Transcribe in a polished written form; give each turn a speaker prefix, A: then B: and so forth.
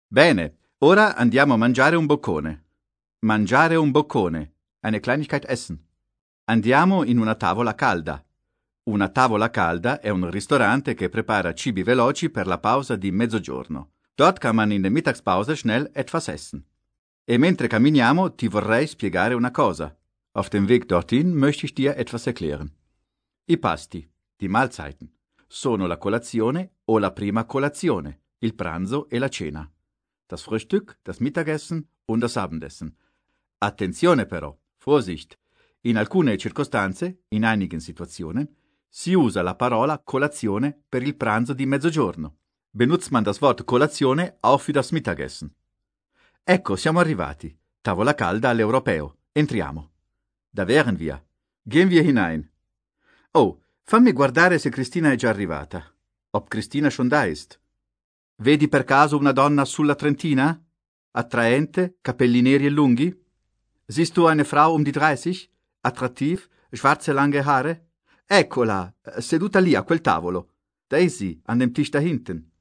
A: Bene, ora andiamo a mangiare un boccone. Mangiare un boccone, eine Kleinigkeit essen. Andiamo in una tavola calda. Una tavola calda è un ristorante che prepara cibi veloci per la pausa di mezzogiorno. Dort kann man in der Mittagspause schnell etwas essen. E mentre camminiamo ti vorrei spiegare una cosa. Auf dem Weg dorthin möchte ich dir etwas erklären. I pasti, die Mahlzeiten, sono la colazione o la prima colazione, il pranzo e la cena. Das Frühstück, das Mittagessen und das Abendessen. Attenzione però, Vorsicht! In alcune circostanze, in einigen Situationen, si usa la parola colazione per il pranzo di mezzogiorno. Benutzt man das Wort Colazione auch für das Mittagessen. Ecco, siamo arrivati. Tavola calda all'europeo. Entriamo. Da wären wir. Gehen wir hinein. Oh, fammi guardare se Cristina è già arrivata. Ob Cristina schon da ist. Vedi per caso una donna sulla trentina? Attraente, capelli neri e lunghi? Siehst du eine Frau um die 30? Attrattiv, schwarze lange Haare? Eccola, seduta lì a quel tavolo. Da ist sie, an dem Tisch da hinten.